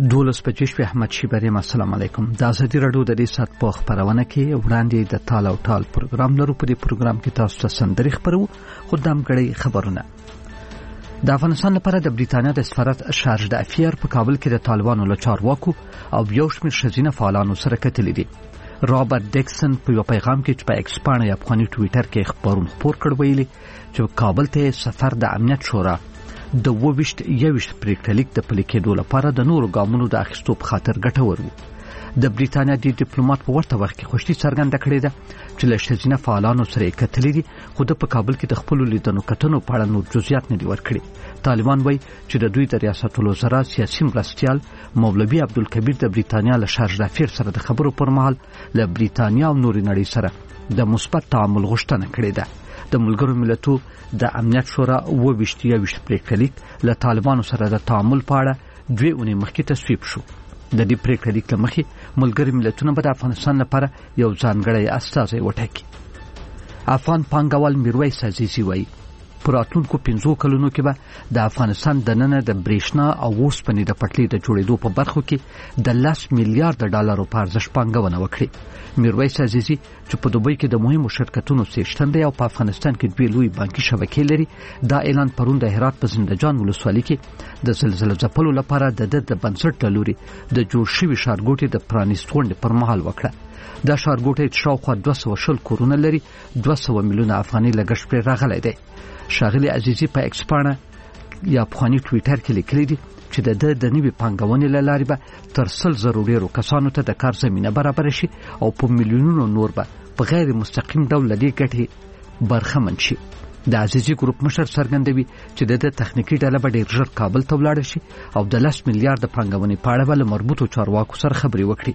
دولس بجې شپې احمد شیبریم السلام علیکم. د ازادي رادیو د دې سات په خبرونه کې وړاندې د تال او ټال پروګرام لرو. په دې پروګرام کې تاسو ته سندري خبرو خدام غړي خبرونه. د افغانستان لپاره د بریتانیا د سفارت شارج د افیر په کابل کې د طالبانو له چارواکو او یو شمېر ښځینه فعالانو سره کتلې دي. رابرټ ډیکسن په یو پیغام کې په ایکس باندې افغاني ټوئیټر کې خبر کړ ویلي چې کابل ته سفر د امنیت شورا د 21 پریکټلیک د پلي کېدو لپاره د نورو ګامونو د اخیستو په خاطر ګټور وو. د بریتانیا د ډیپلوماټ په ورته وخت کې خوشحالي څرګنده کړې ده چې له ښځینه فعالانو سره کتلې دي، خو د کابل کې د خپل لیدنو کتنو په اړه نور جزئیات نه دي ورکړي. طالبان وایي چې د دوی د ریاست الوزرا سیاسي مرستیال مولوي عبدالکبیر د بریتانیا له شارج رافیر سره د خبرو پر مهال له بریتانیا او نورې نړۍ سره د مثبت تعامل غوښتنه کړې ده. د ملګرو ملتو د امنیت شورا 22 پریکټلیک له طالبانو سره د تعامل په اړه 2 اونۍ مخکې تصویب شو. د دې پریکټلیک له مخې ملګري ملتونه به د افغانستان لپاره یو ځانګړی استازی وټاکي. افغان پانګوال میرویس عزیزي وایي په راتلونکو 5 کلونو کې به د افغانستان دننه د برېښنا او اوسپنې د پټلۍ د جوړېدو په برخو کې د 10 میلیارډ ډالرو په ارزښت پانګونه وکړي. میرویس عزیزي چې په دوبۍ کې د مهمو شرکتونو څښتن دی او په افغانستان کې دوی لوی بانکي شبکې لري، دا اعلان پرون د هرات په زندهجان ولسوالۍ کې د زلزلې ځپلو لپاره د بنسټ لوري د جوړ شوي ښارګوټي د پرانیست غونډې پر مهال وکړه. دا ښارګوټی شاوخوا 220 کورونه لري، 200 میلیونه افغانۍ لګښت پرې راغلی دی. شاغلي عزیزي په ایکس باندې یا افغاني ټوئیټر کې لیکلي دي چې د نوي پانګونې له لارې به تر 100,000 ډیرو کسانو ته د کار زمینه برابر شي او په میلیونونو نور به په غیر مستقیم ډول لدې ګټې برخمن شي. د عزیزي ګروپ مشر څرګندوي چې د تخنیکی ډله به ډیر ژر کابل ته ولاړ شي او د 10 میلیارډ پانګونې په اړه به مربوطو چارواکو سره خبرې وکړي.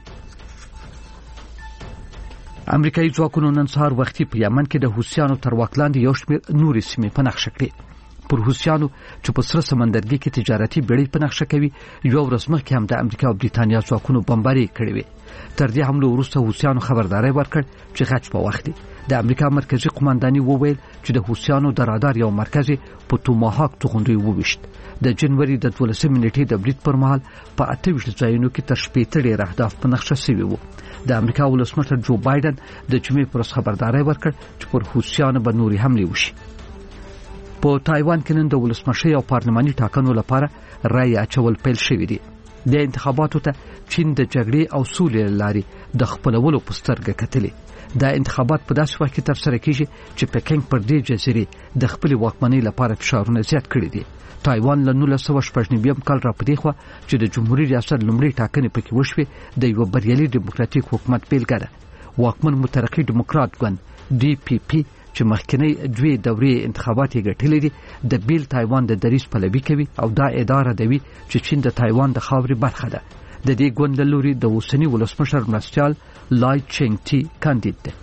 امریکایي ځواکونو نن سهار وختي په یمن کې د حوثیانو تر واک لاندې یو شمېر نورې سیمې په نښه کړې. پر حوثیانو چې په سره سمندرګي کې تجارتي بیړۍ په نښه کوي یو ورځ مخکې هم د امریکا او بریتانیا ځواکونو بمباري کړې وې. تر دې حملو وروسته حوثیانو خبرداری ورکړ چې غچ په وخت دی. د امریکا مرکزی قومنداني وویل چې د حوثیانو د رادار یو مرکز په توماهاک توغندوی وویشت. د جنوري د 12 نیټې د برید پر مهال په 28 ځایونو کې تر 60 ډیر اهداف په نقشه شوي وو. د امریکا ولسمشر جو بایدن د جمعې پر ورځ خبرداری ورکړ چې پر حوثیانو به نوري حملې وشي. په تایوان کې نن د ولسمشر او پارلماني ټاکنو لپاره رای اچول پیل شوی دی. د انتخاباتو ته چین د جګړې او سولې لاري د خپلولو په سترګه کتلې. دا انتخابات په داسې وخت کې ترسره کیږي چې پکینګ پر دې جزیرې د خپل واکمنۍ لپاره فشارونه زیات کړي دي. تایوان له 1999 کال را پدې خو چې د جمهوریت ریاست لومړی ټاکنې پکې وشوي د یو بریالي ډیموکراتیک حکومت بیلګه ده. واکمن مترقي ډیموکرات ګوند DPP چې مخکنی 2 دورې انتخابات یې ګټلې دي د بیل تایوان د دریځ پلوي کوي او دا اداره دوي چې چین د تایوان د خاورې برخه ده. د دې ګوند له لوري د اوسنی ولسمشر مرستیال لای چینګ ټي کاندید ده.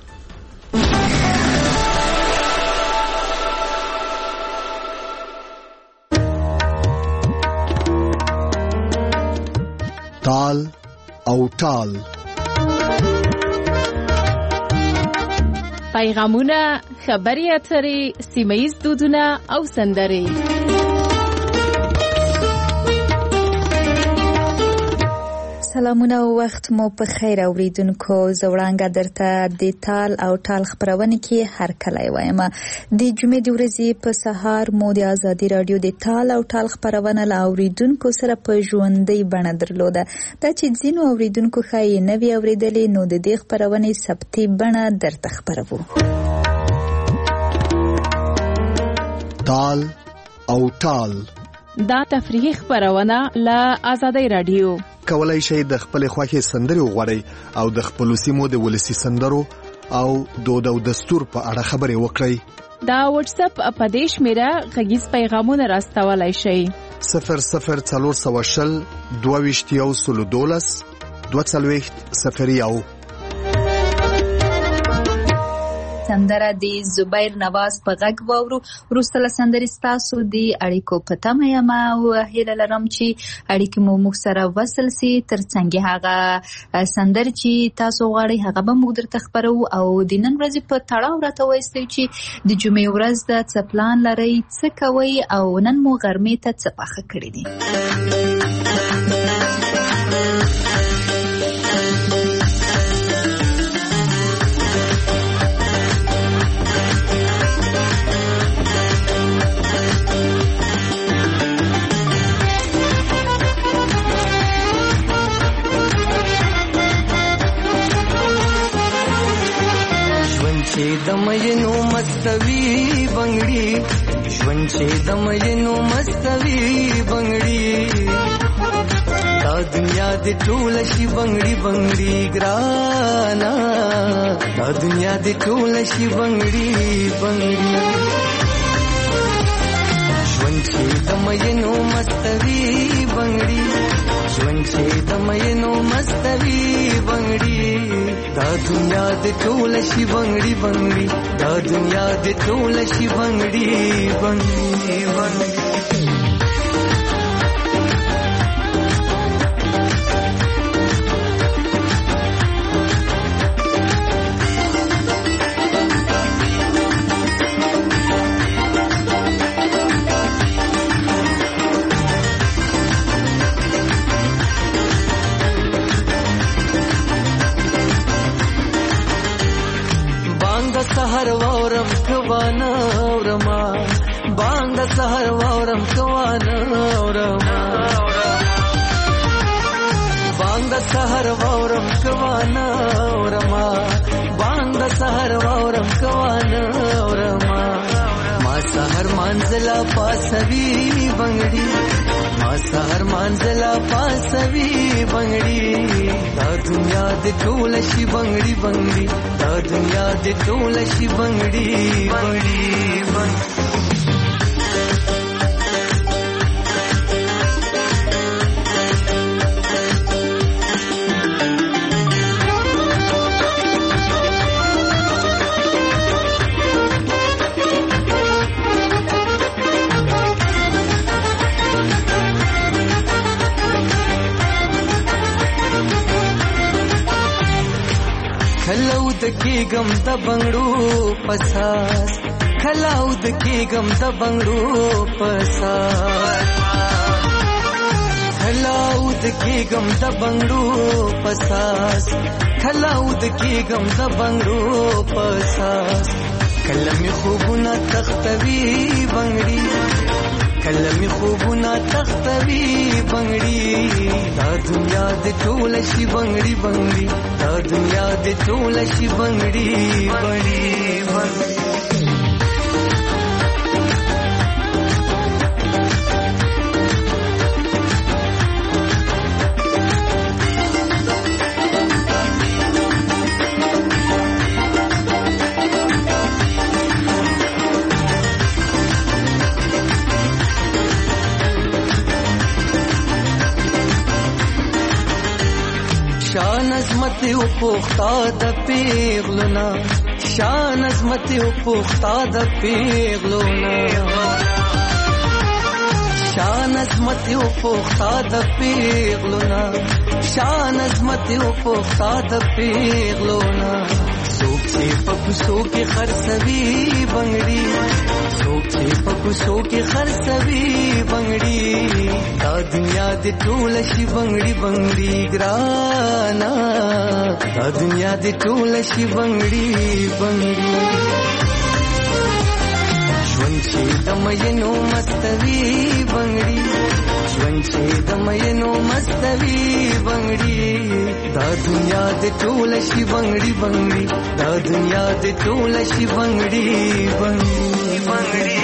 تال او ټال پیغامونه، خبري اترې، سیمه‌ییز دودونه او سندرې. سلامونه او وخت مو په خیر اوریدونکو. زوړانګه درته د تال او ټال خبرونه کې هر کله وایم. د جمعې د ورځې په سهار مو د ازادي رادیو د تال او ټال خبرونه له اوریدونکو سره په ژوندۍ بڼه درلوده. دا چې ځینو اوریدونکو خای نه وی اوریدلې نو د دې خبرونه ثبتي بڼه درته خبرو. تال او ټال دا تفریحي خبرونه له ازادي رادیو. کولای شئ د خپل خوښي سندري وغوړئ او د خپل سیمو د ولسی سندرو او دود او دستور په اړه خبرې وکړئ. دا واتس اپ اپدیش میرا غږیز پیغامونه راستولای شئ. 0040 22 240 سندره د زبیر نواز په غږ وورو. وروسته سندري ستاسو د اړیکو په تمه یم او هیله لرم چې اړیکې مو موږ سره وصل سي. ترڅنګ هغه سندري چې تاسو غواړئ هغه به موږ درته خبرو او د نن ورځې په تړاو راته وایستئ چې د جمعې ورځ د څه پلان لرئ، څه کوئ او نن مو غرمې ته څه پخه کړی دي. چې د مینو مستوي بنگړي ژوند چې د مینو مستوي بنگړي دا دنیا د ټول شي بنگړي بنگړي ګرانا دا دنیا د ټول شي بنگړي بنگړي ژوند چې د مینو مستوي بنگړي ژوند چې د مینو مستوي بنگړي دا دنیا د ټول شي بنگړي بنگړي دا دنیا د ټول شي بنگړي بنگړي بنگړي سحر وورم کوانا ورما باند سحر وورم کوانا ورما باند سحر وورم کوانا ورما باند سحر وورم کوانا ورما ما سحر منزلا پاسوي بنگړي ما سحر منزلا پاسوي بنگړي دا دنیا د ټول شي بنگړي بنگړي دا دنیا د ټول شي بنگړي بنگړي خلاود کېږم د بنگړو پساس خلاود کېږم د بنگړو پساس خلاود کېږم د بنگړو پساس خلاود کېږم د بنگړو پساس کلمې خوبونه تختوي بنگړي کلمې خوبونه تختوي بنگړي دا دنیا د ټول شي بنگړي بنگړي دا دنیا د ټول شي بنگړي بنگړي بنگړي شان عظمت او پوختا د پیغلونا شان عظمت او پوختا د پیغلونا شان عظمت او پوختا د پیغلونا شان عظمت او پوختا د پیغلونا سوک چې پکوسو کې خرڅوي بنگړي سوک چې پکوسو کې خرڅوي بنگړي دا دنیا د ټول شي بنگړي بنگړي ګرانا دا دنیا د ټول شي بنگړي بنگړي ژوند چې د مینو مستوي بنگړي ژوند چې د مینو مستوي بنگړي دا دنیا د ټول شي بنگړي بنگړي دا دنیا د ټول شي بنگړي بنگړي بنگړي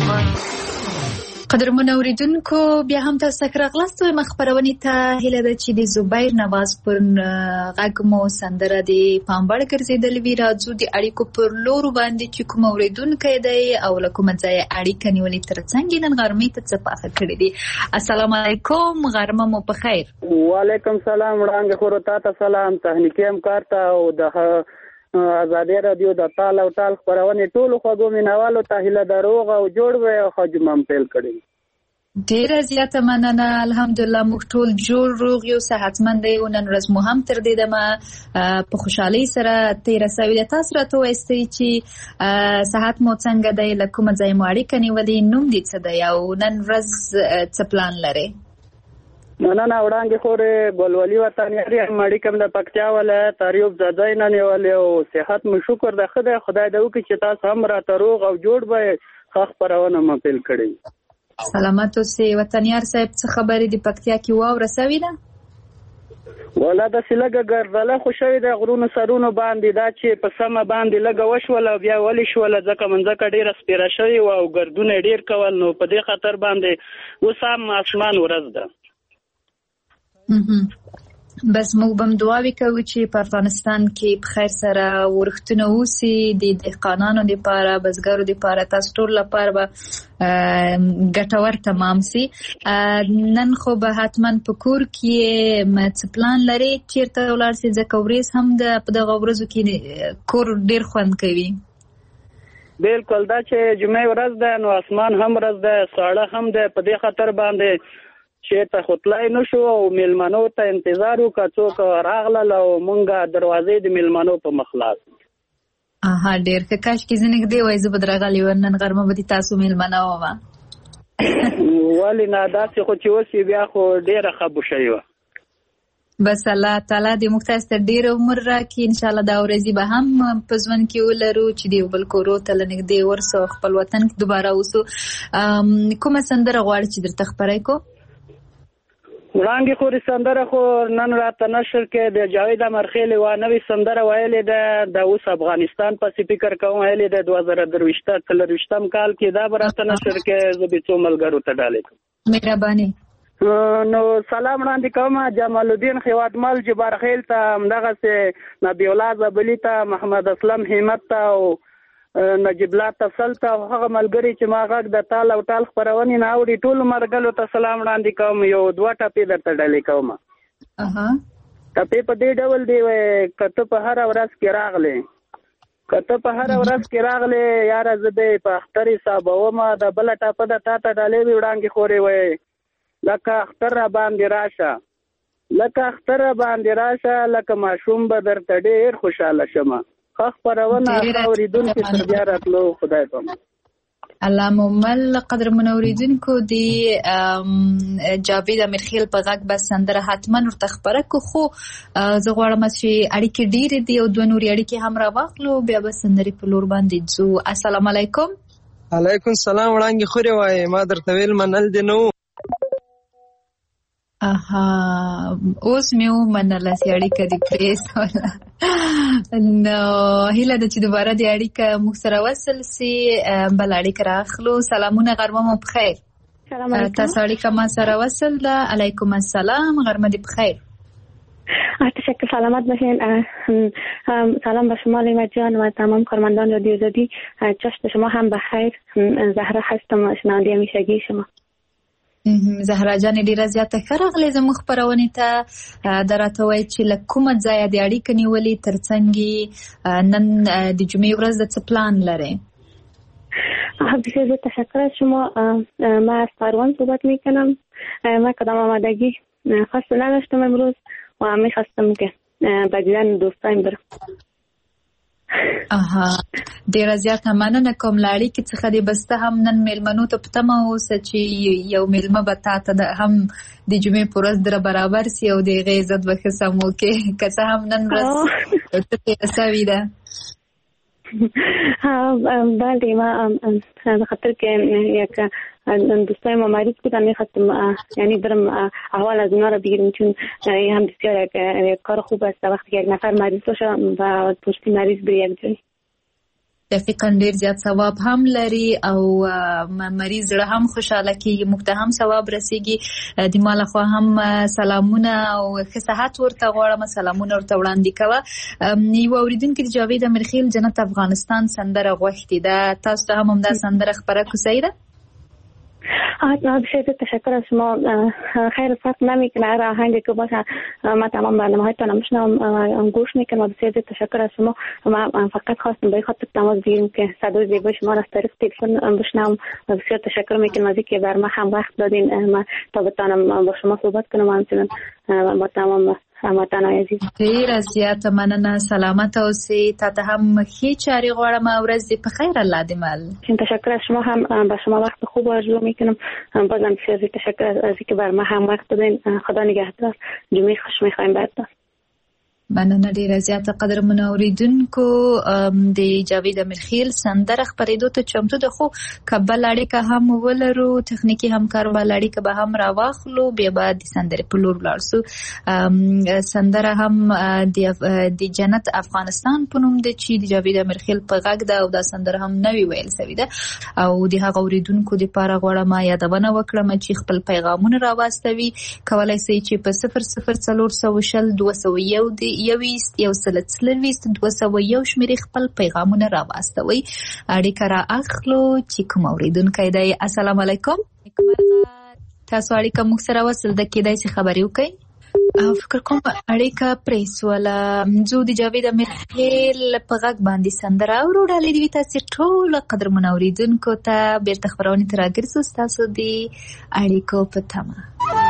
قدرمن اوریدونکو بیا هم تاسو ته راغلاست او خبرونه ته هیله ده چې د زبیر نواز پر غږ مو سندره د پامبړ ګرځیدل وی راځو د اړیکو پر لور باندې چې کوم اوریدونکو دی او لکه ځای اړیکه نیولې ترڅنګ نن غرمې ته څه پاخه کړی دی. السلام علیکم غرمه مو په خیر. وعلیکم سلام وړاندې خو ته سلام تهنیکی همکار ته او د ازادي رادیو د تال او ټال خبرونه ټول خوږو مینوالو ته هیله دروغ او جوړ وي او خجمم پیل کړی. ډیره زیاته مننه الحمدلله موږ ټول جوړ روغ یو صحتمند یو نن ورځ مو هم تر دې دمه په خوشحالۍ سره تیر سوي د تاسو راته وایستئ چې صحت مو څنګه دی لکه ځای مو اړیکه نیولې نوم دې څه دی او نن ورځ څه پلان لرئ؟ مننه وړاندې خورې ګلولي وطنیاري مړی کوم د پکتیا ولایت اریوب ځای نه نیولې او صحت مو شکر د خدای د وکړي چې تاسو هم راته روغ او جوړ به ښه خپرونه مو پیل کړئ. سلامت اوسئ وطنیار صاحب څه خبرې د پکتیا کې واوره سوې ده؟ ولا د سلګه ګرځله خوشوي د غرونو سرونو باندې دا چې په سمه باندې لګه وشول بیا ولې شول ځکه منځکه ډیره سپیره شوی او ګردونه ډیر کول نو په دې خاطر باندې وسام اسمان ورځ ده. بس موږ بم دعاوي کوو چې په افغانستان کې په خیر سره ورښتونه وسی د دهقانانو لپاره بزګرو لپاره تاسو ټول لپاره به ګټور تمام سي. نن خو به حتما په کور کې څه پلان لري چیرته ولاړ سي ځکه ورځ هم په دغه ورځو کې کور ډیر خوند کوي. بالکل دا چې جمعه ورځ ده نو اسمان هم ورځ ده ساړه هم ده په دې خاطر باندې چې ته خپلای نشو او میلمنو ته انتظار وکړو څوک راغله او مونږه دروازې د میلمنو په مخلاص. ډیر ښه کاش کې زنګ دی وای زه بدرغلی ورنن غرمه به تاسو میلمنو وما ولی نه داسې خو چې وسی بیا خو ډیره خبو شي و. بس الله تعالی دې مختص ته ډیر عمر راکړي ان شاء الله دا ورځي به هم په ځوان کې ولرو چې دی بل کورو ته لنګ ورسو خپل وطن کې دوباره اوسو. کومه سندره غواړي چې درته خبرای کو؟ وړاندې خو سندره خو نن راته نشر کې د جاوید امرخیل و نوې سندره ویلې ده د اوس افغانستان په فکر کوم ویلې ده 2023 کال کې دا براته نشر کې زه به څو ملګرو ته ډالې مهرباني. نو سلام وړاندې کوم جمال الدین خواتمل جبارخیل ته دغه سه نبی الله زبلی ته محمد اسلم همت ته او نجیب الله تفصیل ته هغه ملګری چې ما غږ د تال او ټال خبرونه نه اوري ټول مرګلو ته سلام وړاندې کوم یو دوه ټاپې درته ډالې کوم. ټاپې په دې ډول دی کته په هر ورځ کې راغله یار زه به په اختر حساب و ما د بل ټاپه د تا ته ډالې وړاندې خوري وای لکه اختر باندې راشه لکه ماشوم به درته ډیر خوشاله شمه خخ پرونه اوریدونکو تر بیا راتلو خدای په الله مومل قدر منوریدونکو دی جاوید امیرخیل په غږ بس سندره حتما ورته خبره کو خو زه غواړم چې اړیکې ډېرې دي او دوه نورې اړیکې هم راواخلو بیا به سندرې په لور باندې ځو. السلام علیکم. علیکم السلام. وړاندې خوري وای ما درته ویل منل دي نو اوس مې ومنله چې اړیکه دې پرېښوله نو هیله ده چې دوباره دې اړیکه موږ سره وصل سي بل اړیکه راخلو. سلامونه غرمه مو بخیر. سلام علیکم. تاسو اړیکه ما سره وصل ده. علیکم السلام غرمه دې بخیر. تشکر سلامت باشین. سلام به شما لیما جان و تمام کارمندان رادیو آزادی. چشم شما هم بخیر. زهرا هستم شنونده همیشگی شما. زهرا جان ډیره زیاته ښه راغلې زموږ خپرونې ته درته وایي چې له کومه ځایه د اړیکې نیولې ترڅنګ نن د جمعې ورځ د څه پلان لري؟ بسیار تشکر از شما. من از قروان صحبت میکنم. من کدام آمادگی خاص نداشتم امروز و میخواستم که به دیدن دوستایم برم. ډیره زیاته مننه کوم له اړیکې څخه دې بسته هم نن میلمنو ته په تمه اوسه چې یو میلمه به تا ته هم د جمعې په ورځ در برابر سي او د هغې عزت به ښه سم وکړې که څه هم نن ورځ ته تېره سوې ده. بله من به خاطر که یک دوستای ما مریض بودن میخواستم یعنی برم احوال از اونا رو بگیرم چون هم بسیار یک کار خوب است وقتی که یک نفر مریض باشه و پشتی مریض بری یک جایی. دقیقاً ډیر زیات ثواب هم لري او مریض زړه هم خوشاله کیږي موږ ته هم ثواب رسیږي. د ما لخوا هم سلامونه او ښه صحت ورته غواړم. سلامونه ورته وړاندې کوه. یو اوریدونکي د جاوید امیرخیل جنت افغانستان سندره غوښتې ده. تاسو ته هم همدا سندره خپره کوسئ ده؟ بسیار تشکر از شما. خیر فرق نمیکنه هر آهنگی که باشه ما تمام برنامه‌هایتان رو میشنوم گوش میکنم. بسیار تشکر از شما. من فقط خواستم به خاطر تماس بگیرم که صدای زیبای شما را از طریق تلفن بشنوم. بسیار تشکر میکنم از اینکه بر ما هم وقت دادین ما تا بتونم با شما صحبت کنم و همچنین با تمام هموطن عزیز. ډیره زیاته مننه. سلامت اوسئ. تا ته هم ښې چارې غواړم. ورځ دې په خیر. الله دې مل. تشکر از شما هم با شما وقت خوب آرزو میکنم. بازم بسیار تشکر از اینکه بر ما هم وقت دادین. خدا نگهدار. جمعه خوش میخوایم براتون. مننه ډیره زیاته قدرمن اوریدونکو د جاوید امیرخیل سندره خبرېدو ته چمتو ده، خو کابل اړیکه هم ولرو، تخنیکی همکار ول اړیکه به هم راواخلو، بیا به د سندرې په لور ولاړ سو. سندره هم د جنت افغانستان په نوم ده چې د جاوید امیرخیل په غږ ده او دا سندره هم نوې ویل سوې ده او د هغه اوریدونکو لپاره غواړم یادونه وکړم چې خپل پیغامونه راواستوي. کولای شئ چې په 00400 201 201 شمیرې خپل پیغامونه راواستوي. اړیکه را اخلو چې کوم اوریدونکی دی. السلام علیکم. تاسو اړیکه موږ سره وصل ده، کېدای شي خبرې وکړئ. فکر کوم اړیکه پریسوله زه د جاوید امیرخیل په غږ باندې سندره اورو. ډالۍ دې تاسو ټول قدرمن اوریدونکو ته بیرته خبرونه تر راګرځو تاسو د اړیکو په تمه.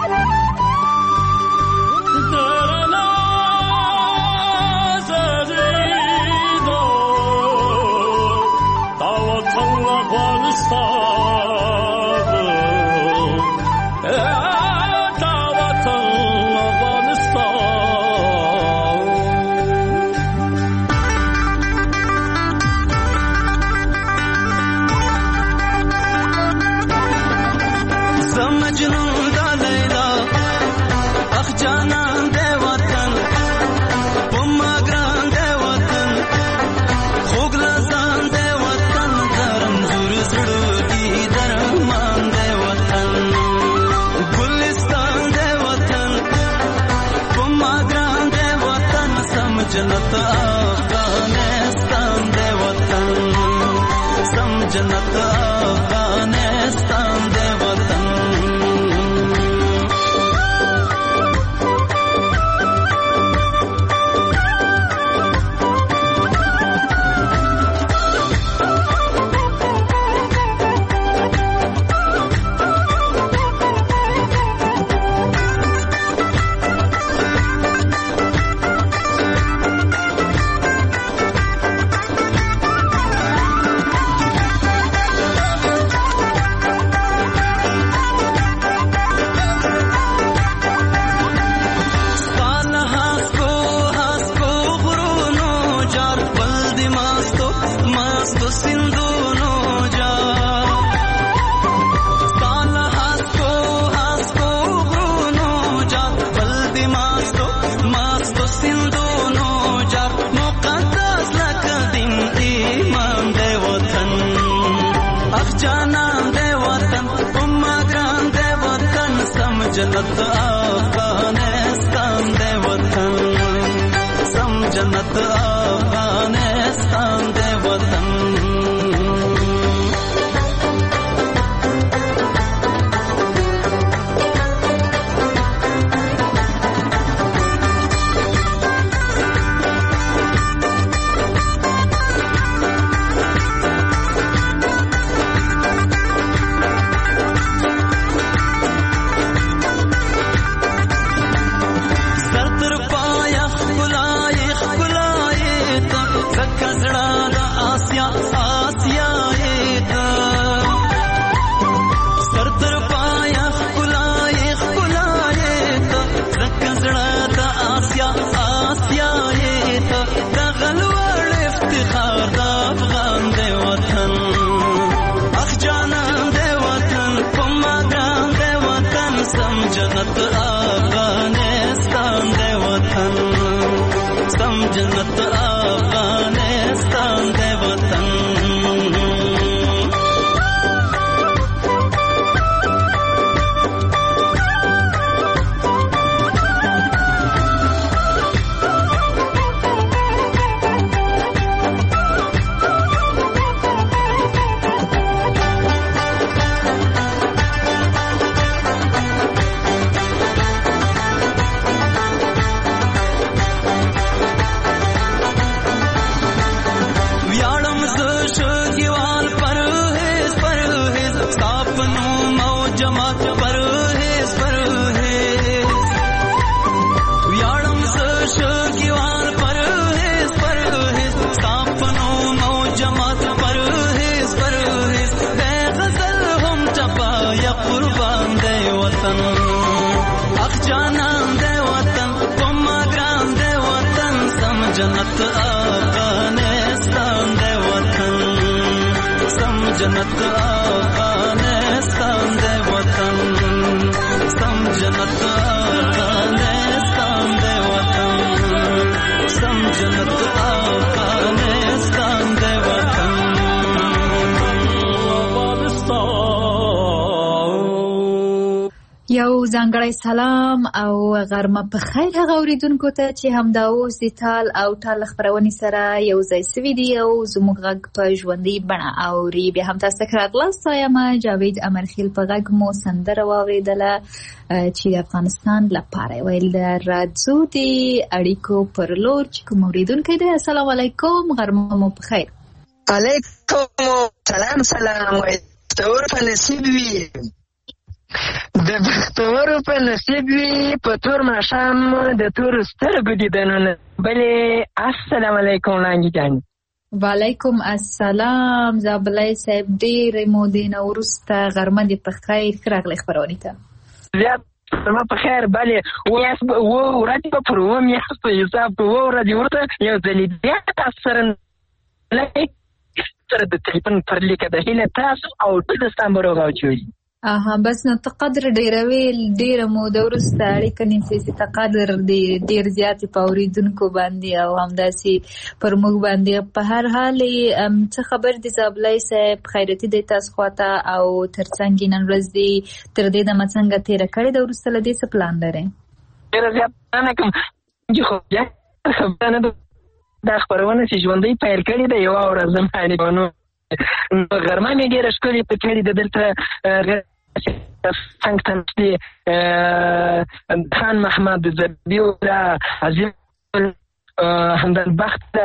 जन्नत अफगानिस्तान दे वतन, सम जन्नत अफगानिस्तान दे वतन. जन्नत अफगानिस्तान दे वतन, सम जन्नत अफगानिस्तान दे वतन. जन्नत अफगानिस्तान दे वतन, सम जन्नत अफगानिस्तान दे वतन. جنت افغانستان دے وطن سم جنت افغانستان دے وطن سم جنت افغانستان دے وطن سم جنت افغانستان دے وطن یو ځانګړی سلام او غرمه په خیر هغه اوریدونکو ته چې همدا اوس د تال او ټال خبرونې سره یو ځای سوي دي او زموږ غږ په ژوندۍ بڼه اوري. بیا هم تاسو ته راغلاست یم جاوید امرخیل په غږ مو سندره واورېدله چې د افغانستان لپاره ویل د راځو د اړیکو پر لور چې کوم اوریدونکی دی. السلام علیکم، غرمه مو په خیر. علیکم سلام تور په نصیب وي د بختورو په نصیب وي په تور ماښام د تور سترګو دیدنونه. بلې السلام علیکم لانګي جان. وعلیکم السلام زابلای صاحب، ډېرې مودې نه وروسته غرمه دې په خیر راغلی خپرونې ته. زیات غرمه په خیر. بلې ورځې به پر اووه میاشت په حساب په اووه ورځې وروسته یو ځلې بیا تاسو سره د تلیفون پر لیکه د هیله تاسو او ټول ستان به روغ او جوړ. بس نو ته قدر ډیروي ډیره موده وروسته اړیکه نیسي چې ته قدر ډیر زیاتې په اوریدونکو باندې او همداسې پر موږ باندې. په هر حال څه خبر دي زابلای صاحب؟ خیرتي دی تاسو خواته او ترڅنګ نن ورځ دې تر دې دمه څنګه تېره کړې ده؟ وروسته له دې څه پلان لرئ؟ ډېره زیات نه کوم خو بیا خبره ده دا خپرونه چې ژوندۍ پیل کړې ده یوه ورځ زما نو غرمه مې ډېره ښکلې په کړې ده. دلته څنګه تنسي خان محمد زبیو دا عظیم همدان بخت دا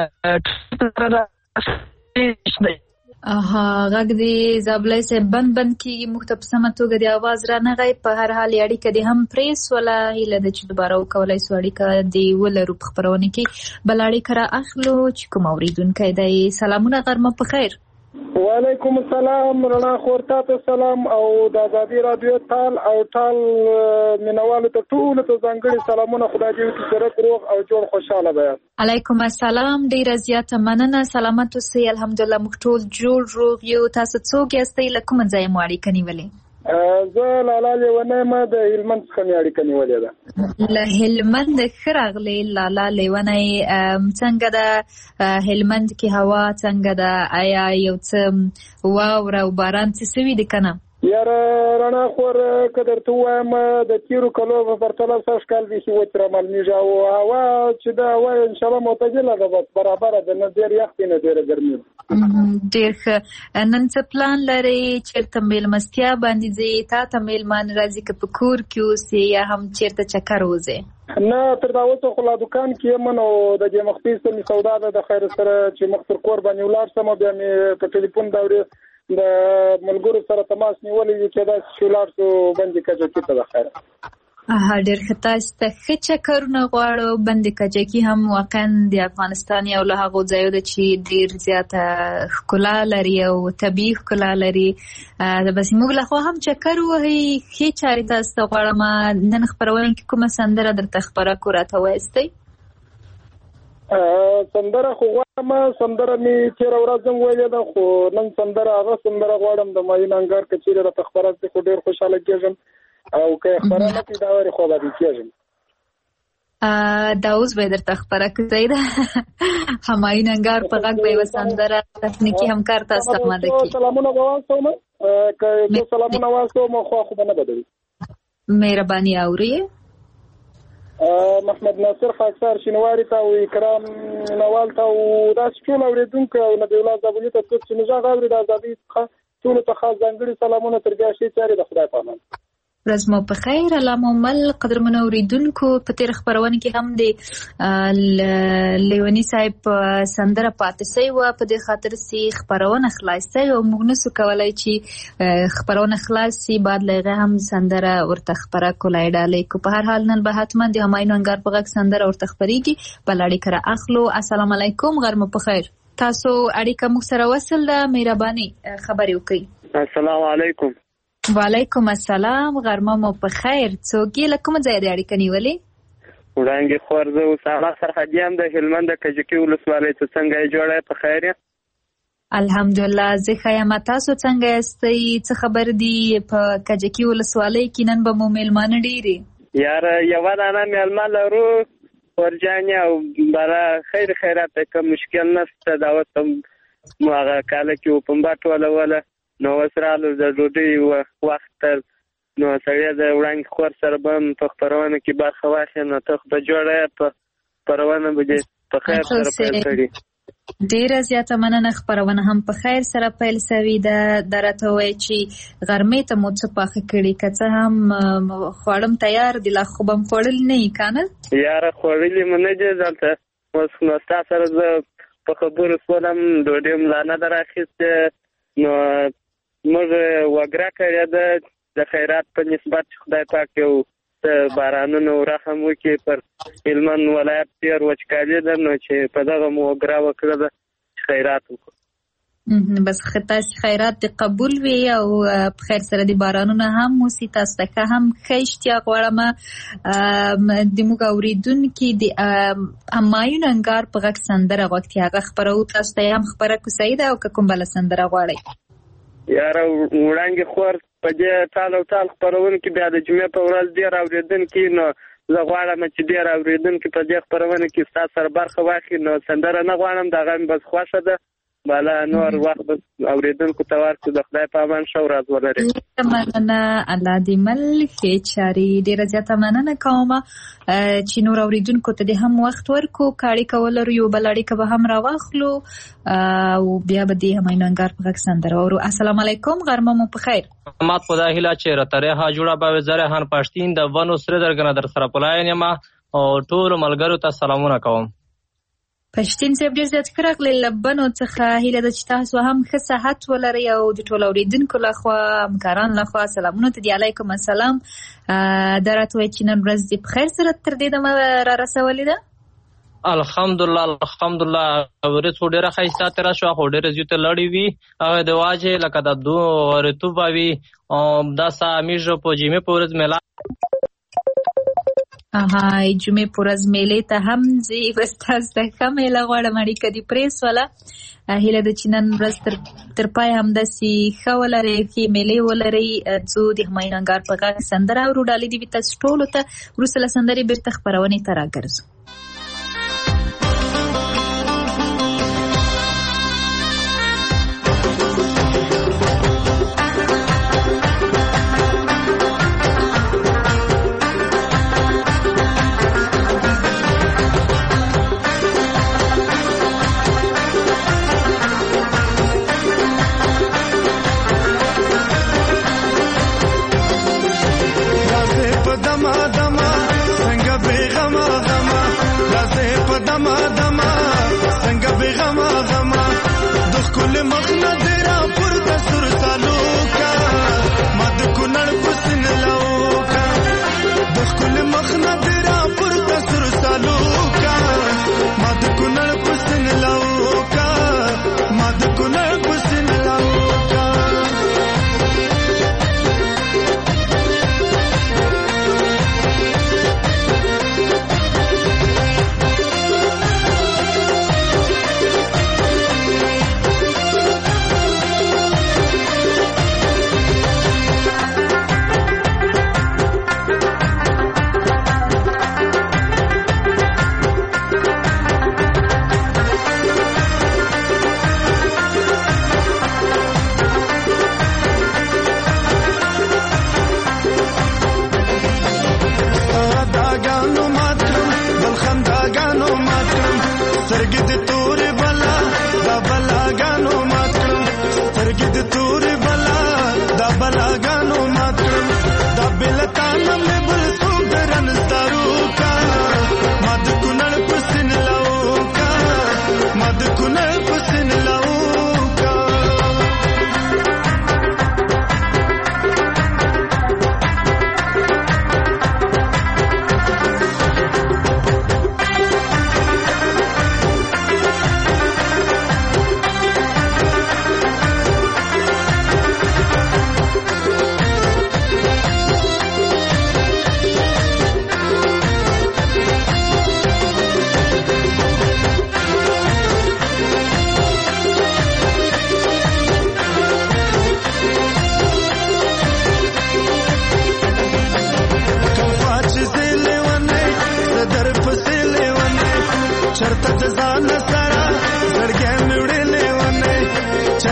غږ دې زابلای صاحب بند کېږي، موږ ته په سمه توګه د اواز رانغی. په هر حال اړیکه دې هم پرېسوله، هیله ده چې دوباره وکولی سو اړیکه دې ولرو په خپرونه کې. بل اړیکه را اخلو چې کوم اوریدونکی دی. سلامونه، غرمه په خیر. وعلیکم السلام رڼا خور، تاسو سلام او د ازادي رادیو تال او ټال مینوالو ته ټولو ته ځانګړي سلامونه. خدای دې وکړي چې روغ او جوړ خوشاله وي. علیکم السلام، ډیره زیاته مننه. سلامت اوسئ، الحمدلله موږ ټول جوړ روغ یو. تاسو څوک یاستئ؟ له کومه ځایه مو اړیکه نیولې؟ زه لالا لیونی ما د هلمند څخه مې اړیکه نیولې ده. له هلمند ښه راغلې لالا لیونی. څنګه ده هلمند کې هوا څنګه ده؟ آیا یو څه واوره او باران څه سوي دي که نه؟ یاره رڼا خور که درته ووایم د تېرو کلو په پرتله سږ کال بیخي وچ رامعلومېږي او هوا چې ده هوا انشاءالله معتدله ده، بس برابره ده، نه ډېر یخ دی نه ډېره ګرمي ده. ډېر ښه. نن څه پلان لرئ؟ چېرته مېلمستیا باندې ځئ؟ تا ته مېلمان راځي که په کور کې اوسې یا هم چېرته چکر وځئ؟ نه تر دا اوسه خو لا دکان کې یم نو د دې مخفي څه مې سودا ده د خیر سره چې مخ تر کور باندې ولاړ شم. بیا مې په ټلیفون دورې د ملګرو سره تماس نیولی وي چې داسې چې ولاړ شو بندې کجکي ته د خیره. ډېر ښه. تاسو ته ښه چکرونه غواړو. بندې کجکي هم واقعا د افغانستان یو له هغو ځایو ده چې ډېر زیاته ښکلا لري او طبیعي ښکلا لري. بس موږ له خوا هم چکر ووهئ. ښې چارې تاسو ته غواړم. نن خپرونه کې کومه سندره درته خپره کړو راته وایستئ؟ سندره خو غواړم، سندره مې تېره ورځ هم ویلې ده خو نن سندره هغه سندره غواړم د ماهین انګار که چېرې راته خپره کړي خو ډېر خوشحاله کېږم او که یې خپره نه کړي دا ورې خوابدي کېږم. دا اوس به یې درته خپره کړی ده. همایون انګار په غږ به یوه سندره تخنیکي همکار تاسو ته آماده کړي. سلامونه به واستوم، که زه سلامونه واستوم خوا خو به نه بدوي. مهرباني اورئ. محمد ناصر خاکسار شینواري ته او اکرام نوال ته او داسې ټول اورېدونکو او نبي الله زابلي ته څوک چې موږ غږ اوري د ازادۍ څخه ټولو ته خاص ځانګړي سلامونه. تر بیا ښې چارې د خدای په امان. ورځ مو په خیر. الله مو مل. قدرمنو اوریدونکو، په تېره خپرونه کې هم د لیوني صاحب سندره پاتې سوې وه، په دې خاطر چې خپرونه خلاص سوې او موږ نسو کولی چې خپرونه خلاص شي بعد له هغې هم سندره ورته خپره کولای ډالۍ کو. په هر حال نن به حتما د همایون انګار په غږ سندره ورته خپرېږي. بل اړیکه را اخلو. السلام علیکم، غرمه په خیر. تاسو اړیکه موږ سره وصل ده، مهرباني خبرې وکړئ. السلام علیکم. وعلیکم السلام، غرمه مو په خیر. څوک یې له کومه ځایه د اړیکه نیولې؟ وړانګې خور زه اوس هغه سرحدي یم د هلمند د کجکي ولسوالۍ. ته څنګه یې جوړه په خیر یې؟ الحمدلله زه ښه یم. تاسو څنګه یاستئ؟ څه خبر دي په کجکي ولسوالۍ کې؟ نن به مو میلمانه ډېرې یاره یوه دانه میلمه لرو ورجانې او برا خیر خیرات دی که مشکل نشته. دعوت مو هغه کاله کې و پنبه ټولوله نو اوس رالو د ډوډۍ وخت نو سړی د وړانګې خور سره به هم په خپرونه کې برخه واخلي. نو ته به جوړه په خپرونه به دې په خیر سره پیل کړي. ډیره زیاته مننه. خپرونه هم په خیر سره پیل سوي ده. دا راته وایي چې غرمې ته مو څه پاخه کړي؟ که څه هم خواړم تیار دي لا خو به م خوړلي نه یي که نه؟ یاره خوړلي مو نه دي دلته. اوس نو ستا سره زه په خبرو شولم ډوډۍ م لا نه ده راخیستې. نو موږ وګره کړې ده د خیرات په نسبت چې خدای پاک یو بارانونو رحم وکړي پر هلمند ولایت ډېر وچکالي ده نو چې په دغه مو وګره وکړه ده چې خیرات وکړو. بس تاسې خیرات دې قبول وي او په خیر سره دې بارانونه هم وسي. تاسو ته ښه هم ښه اشتیا غواړم. د موږ اورېدونکي د همایون انګار په غږ سندره غوښتي هغه خپرو. تاسو ته یې هم خپره کوسۍ ده او که کوم بله سندره غواړئ؟ یاره وړانګې خور په دې ټال او ټال خپرونه کې بیا د جمعې په ورځ ډېر اورېدونکي نو زه غواړم چې ډېر اورېدونکي په دې خپرونه کې ستا سره برخه واخلي. نو سندره نه غواړم د هغه مې بس خوښه ده. بالا نور وخت بس اورېدونکو ته ورکړو. د خدای په امان ښه ورځ ولرئ. مننه. الله دې مل ښې چارې. ډېره زیاته مننه کوم چې نور اورېدونکو ته دې هم وخت ورکړو. که اړیکه ولرو یو بل اړیکه به هم راواخلو او بیا به دې همایون انګار په غږ سندره واورو. السلام علیکم. غرمه مو په خیر. مات خدا هیله چې راتره ها جوړه به زرهان پښتین د ونو سره درګنه در سره پلاین یم او ټول ملګرو ته سلامونه کوم. پښتین صاحب ډېر زیات ښه راغلی. لبنو څخه هیله ده چې تاسو هم ښه صحت ولرئ او د ټولو اورېدونکو لخوا همکارانو لخوا سلامونه ته دي. علیکم السلام. دا راته وایي چې نن ورځ دې په خیر سره تر دې دمه را رسولې ده؟ الحمدلله الحمدلله. ورځ خو ډېره ښایسته تېره شوه خو ډېرې زیاتې لړې وي. هغه د واجې لکه د ورتوب وي او دا سامیږ په جمعې په ورځ میله جمعې په ورځ میلې ته هم ځي. بس تاسو ته ښه میله غواړم. اړیکه دې پرېښوله. هیله ده چې نن ورځ تر پای همداسې ښه ولرئ ښې میلې ولرئ. ځو د همایون انګار په غږ سندره اورو. ډالۍ دې وي تاسو ټولو ته. وروسته له سندرې بېرته خپرونې ته راګرځو.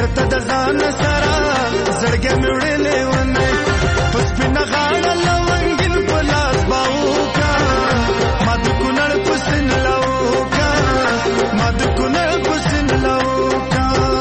چرته د ځان سره زړګې مې وړلې ونه پس پنه غاړه لونګین په لاس باوکا ما د کونړ پسن لاوکا ما د کونړ پسن لاوکا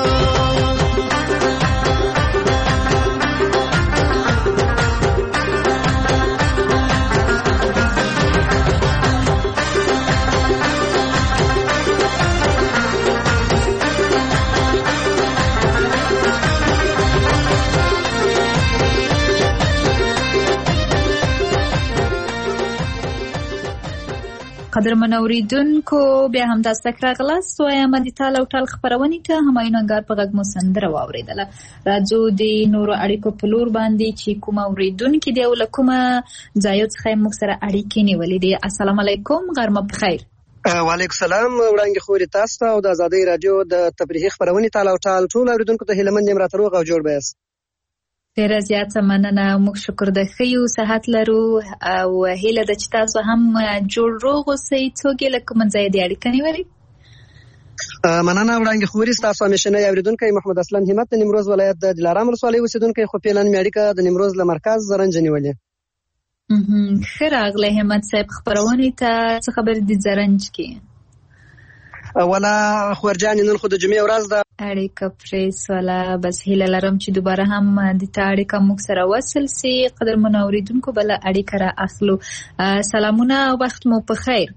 قدرمن اوریدونکو بیا هم تاسو ته راغلاست وایم د تال او ټال خبرونه ته همایون انګار په غږ مو سندره واوریدله راځو د نورو اړیکو په لور باندې چې کوم اوریدونکو دی ولکمه ځایو څخه موږ سره اړیکې نیولې دي. السلام علیکم غرمه بخیر. وعلیکم السلام وړاندې خوري تاسو ته او د آزادۍ رادیو د تفریحي خبرونه تال او ټال ټول اوریدونکو ته هیله مند یم راته روغ او جوړ بیاست. ډیره زیاته مننه موږ شکر د ښیو صحت لرو او هیله ده چې تاسو هم جوړ روغ اوسئ. څوک یې له کوم ځایه د اړیکه نیولې؟ مننه وړاندې خوري ستاسو همیشنی اوریدونکی محمد اسلم همت د نیمروز ولایت د دلارام ولسوالۍ اوسیدونکی خو پیلن مې اړیکه د نیمروز له مرکز زرنج نیولې. ښه راغلی همت صاحب خبرونې ته څه خبرې دي زرنج کې؟ ولا خورجان نن خو د جمعې ورځ ده اړیکه پرې سواله بس هیله لرم چې دوباره هم د تا اړیکه موږ سره وصل سي. قدرمن اوریدونکو بله اړیکه را اخلو. سلامونه او وخت مو په خیر.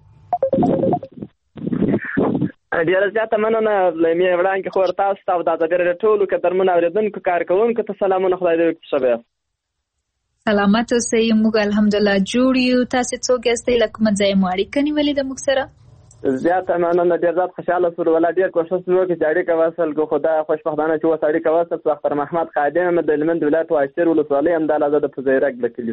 ډیره زیاته مننه مې وړاندې خور تاسو ته او د آزادۍ رادیو ټولو قدرمن اوریدونکو کارکوونکو ته سلامونه. خدای دې وکړي ښه بیاست. سلامت اوسئ. موږ الحمدلله جوړ یو. تاسو څوک یاستئ له کومه ځایه مو اړیکه نیولې ده موږ سره؟ زیاته مننه ډېر زیات خوشحاله شو ولا ډېر کوشش وکړ چې اړیکه وصل کو خدا خوشبختانه چې اوس اړیکه وصل شو. اختر محمد خادم د هلمند ولایت واشر ولسوالۍ همداله د فزیرک لیکلی.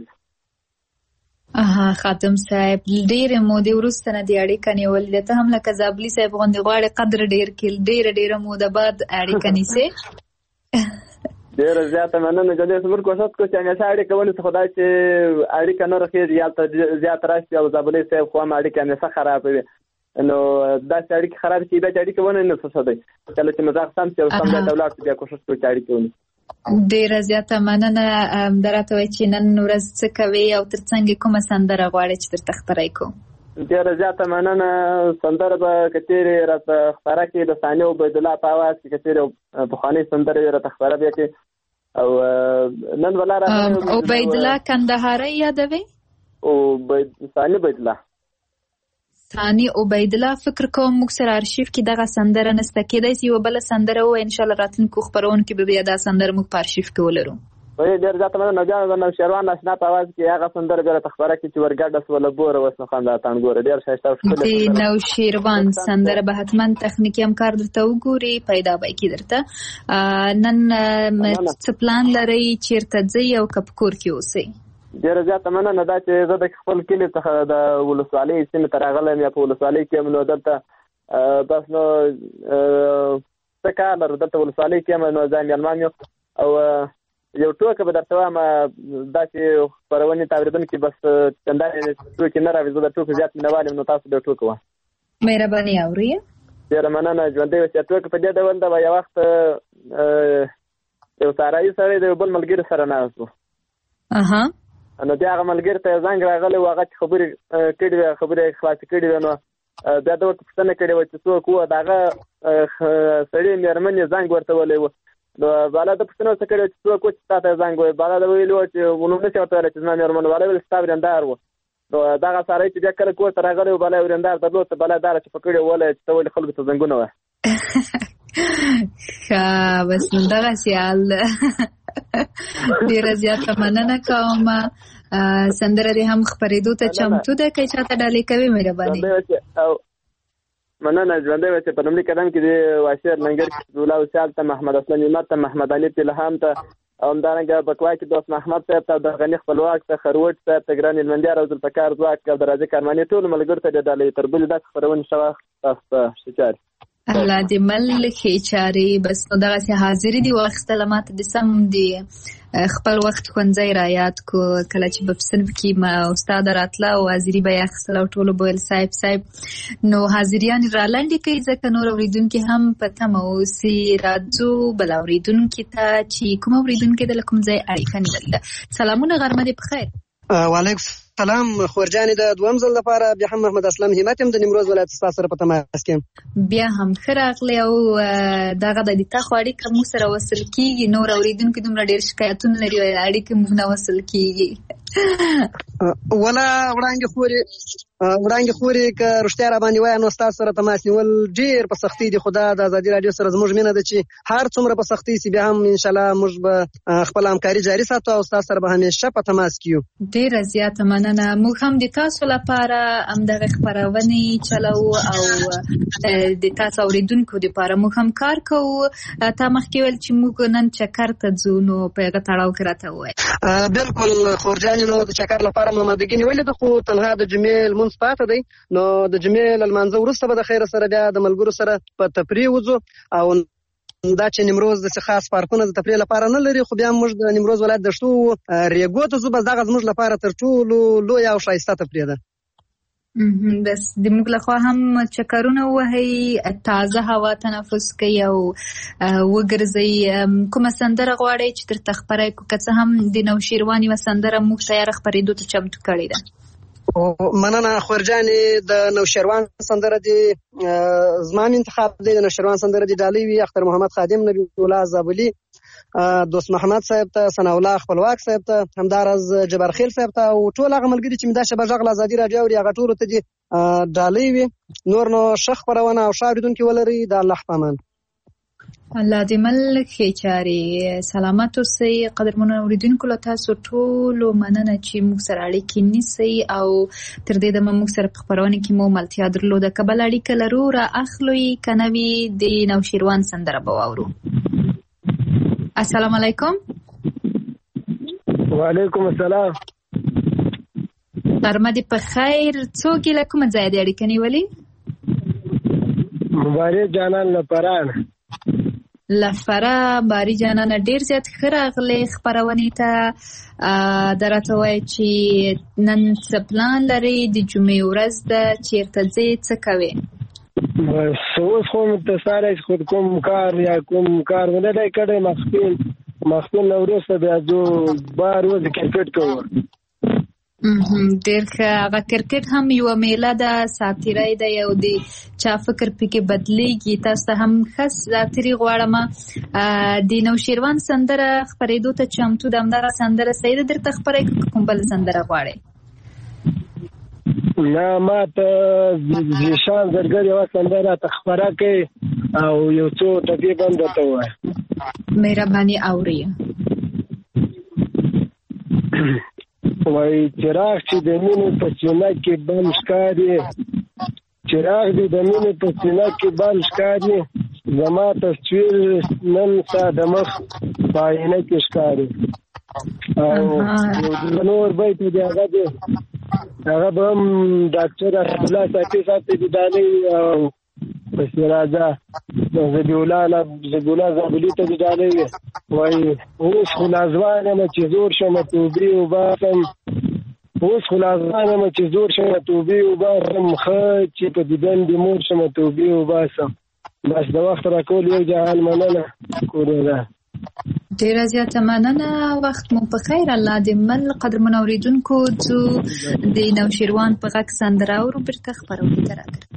خاتم صاحب ډېرې مودې وروسته نه دی اړیکه نیولې ده. ته هم لکه زابلي صاحب غوندې غواړې قدر ډېر کړي ډېره موده بعد اړیکه نیسې. ډېره زیاته مننه چې دې زموږ کوشش کو چې همیشه اړیکه ونیسو. خدای چې اړیکه نه رخیږي یالته زیات راشي او زابلي صاحب خو هم اړیکه همیشه خرابوي نو داسې اړیکې خراب شي بیا چې اړیکه ونه نیسو څه دی کله چې مزاح سم شي او سم ځای ته ولاړ شي بیا کوشش کوو چې اړیکې ونیسو. ډېره زیاته مننه. راته وایي چې نن ورځ څه کوې او تر څنګ کومه سندره غواړې چې درته ښکاره کړو؟ ډېره زیاته مننه. سندره به که چېرې راته ښکاره کړي د ثانیه عبیدالله په اواز کې که چېرې پخوانۍ سندرې راته ښکاره بیا کړي او نن به لاره عبیدالله کندهاری یادوي؟ ثاني عبیدالله ثاني عبیدالله فکر کوم موږ سره ارشیف کې دغه سندره نسته. کېدای شي یوه بله سندره ووایي انشاءالله راتلونکو خپرونو کې به بیا دا سندره موږ په ارشیف کې ولرو. ډېر زیاته مننه. نوجان د نوشیروان اشنا په اواز کې هغه سندره بیا راته ښکاره کړي چې ورګډه سوله بوره اوس نو خنداتان ګوره. ډېر ښایسته او ښکلې د نوشیروان سندره به حتما تخنیکي همکار درته وګوري پیدا به یې کړي درته. نن څه پلان لرئ چېرته ځئ او که په کور کې اوسئ؟ ډېره زیاته مننه. دا چې زه د خپل کلي څخه د ولسوالۍ سیمې ته راغلی یم یا په ولسوالۍ کې یم نو دلته بس نو څه کار لرو دلته ولسوالۍ کې یم نو ځای میلمان یو او یو ټوکه به درته وایم داسې خپرونې ته اورېدونکي بس چندانې ټوکې نه راوي. زه د ټوکو زیات مینهوال یم نو تاسو به یو ټوکه وایم. مهرباني اوري. ډېره مننه. ژوندی اوسئ. ټوکه په دې ډول ده یو وخت یو سارایي سړی د یو بل ملګري سره ناست و نو بیا هغه ملګري ته یو زنګ راغلی و هغه چې خبرې کړې وې خبرې یې خلاصې کړې وې نو بیا ده ورته پوښتنه کړې وه چې څوک وو د هغه سړي مېرمن یې زنګ ورته ولی و نو بالا ده پوښتنه ورته کړې وه چې څوک وو چې تا ته زنګ ووایي. بالا ده ویلي وه چې نوم نشي ورته ویلی چې زما مېرمن بالا ویل ستا ورېندار و نو دغه سړی چې بیا کله کور ته راغلی و بالا یې ورېندار درلود ته بالا داره چې په کړې وویله چې ته ولې خلکو ته زنګونه وایې. ښه بس نو دغسې حال ده. ډېره زیاته مننه کوم. سندره دې هم خپرېدو ته چمتو ده که چاته ډالۍ کوي مهرباني؟ مننه. ژوندی اوسئ. په لومړي قدم کې د واشر لنګر کې الله وسال ته محمد اسلم همت ته محمد علي تلهام ته او همدارنګه بکوا کې دوست محمد صاحب ته د غني خپلواک ته خروټ صاحب ته ګران هلمندیار او ذوالفقار ځواک عبدالرازق ارماني ټولو ملګرو ته د ډالۍ تر بلې داسې خپرونې ښه وخت تاسو ته ښه چارې. الله دې مل خېچاري بس نو دغه حاضر دي وخت لمات د سم دي خپل وخت ښوونځی را یاد کو کله چې په صنف کې ما استاد راتله او حاضري به یې اخیستله او ټولو به ویل صاحب نو حاضریان را لنډې کوي ځکه نور اورېدونکي هم په تمه اوسي راځو بل اورېدونکي ته چې کوم اورېدونکي د له کوم ځای اړیکه نیولې ده. سلامونه غرمه دې پخیر. وعلیکم سلام خورجانې د دویم ځل لپاره بیا هم محمد اسلم همت یم د نیمروز ولایت ستاسو سره په تماس کې بیا هم ښه راغلی او دغه د تا خو اړیکه موږ سره وصل کېږي نور اورېدونکي دومره ډېر شکایتونه لري اړیکه موږ نه وصل کېږي ولا وړاندې خورې که رښتیا را باندې وایه نو ستاسو سره تماس نیول ډېر په سختي دي خو دا د ازادي راډیو سره زموږ مینه ده چې هر څومره په سختي سي بیا هم انشاءالله موږ به خپل همکاري جاري ساتو او ستاسو سره به همیشه په تماس کې یو. ډېره زیاته مننه. موږ هم د تاسو لپاره همدغه خپرونې چلوو او د تاسو اورېدونکو دپاره موږ هم کار کوو. تا مخکې ویل چې موږ نن چکر ته ځو نو په هغه تړاو کې راته ووایه. بلکل خورجانې نو د چکر لپاره مو آمادګي نیولې ده خو تنها د جمعې لمونځ پاته دی نو د جمعې له لمانځه وروسته به د خیره سره بیا د ملګرو سره په تفریح وځو او دا چې نیمروز داسې خاص پارکونه د تفریح لپاره نه لري خو بیا موږ د نیمروز ولایت د شتو ریګو ته ځو بس دغه زموږ لپاره تر ټولو لویه او ښایسته تفریح ده. بس د موږ لخوا هم چکرونه وهئ تازه هوا تنفس کوي او وګرځئ. کومه سندره غواړئ چې درته خپره کړو که څه هم د نوشیروان یوه سندره موږ تیاره خپرېدو ته چمتو کړې ده. مننه خورجانې د نوشیروان سندره دی زما انتخاب دی. د نوشیروان سندره دی ډالۍ وي اختر محمد خادم نبی الله زابلي دوست محمد صاحب ته ثنا الله خپلواک صاحب ته همدارز جبار خیل صاحب ته او ټول هغه ملګري چې مې دا شبه غږ له ازادي راډیو اوري هغه ټولو ته دي ډالۍ وي. نور نو ښه خپرونه او ښه اورېدونکي ولرئ د الله په امان. الله دې مل خېچاري سلامت اوسئ. قدرمنو اورېدونکو له تاسو ټولو مننه چې موږ سره اړیکې نیسئ او تر دې دمه موږ سره په خپرونه کې مو ملتیا درلوده. که بل اړیکه لرو را اخلئ که نه وي د نوشیروان سندره به واورو. السلام علیکم. وعلیکم السلام. غرمه دې په خیر. څوک یې له کومه ځایه دې اړیکه نیولې؟ مبارک جانان له فراه. له فراه باري جانانه ډېر زیات ښه راغلی خپرونې ته. دا راته وایه چې نن څه پلان لرئ د جمعې ورځ ده چېرته ځئ څه کوې؟ بس اوس خو متصاره خود کوم کار یا کوم کار ونه دی کړی مخکې نه وروسته بیا ځو بار ورځې کرکټ کوو. ډېر ښه. هغه کرکټ هم یوه میله ده ساتیری دی او د چا فکر پکې بدلیږي. تاسو ته هم ښه ساتیري غواړم. د نوشیروان سندره خپرېدو ته چمتو ده همدغه سندره صحیح ده درته خپره کړو کوم بل سندره غواړئ؟ نه ما ته ژیشان زرګر یوه سندره ته خپره کړئ او یو څو ټکي به هم درته ووایه. مهرباني اورئ. وایي چراغ چې د مینې په سینه کې بل ښکاري چراغ دې د مینې په سینه کې بل ښکاري زما تصویر نن ستا د مخ په آینه کې ښکاري. او نور بیت دی هغه به هم ډاکټر الله صافي صاحب ته دي ډالۍ او پسې راځه زبیولا زابلي ته دي ډالۍ. وایي اوس خو لازوان یم چې زور شم توبې وباسم اوس خو لازوان یم چې زور شم توبې وباسم ښه چې په دیدن دې مور شم توبې وباسم. بس د وخت راکول یو جهان مننه کورې ده. ډېره زیاته مننه. وخت مو په خیر. الله دې مل. قدرمنو اورېدونکو ځو د نوشیروان په غږ سندره اورو بیرته خپرونې ته راګرځو.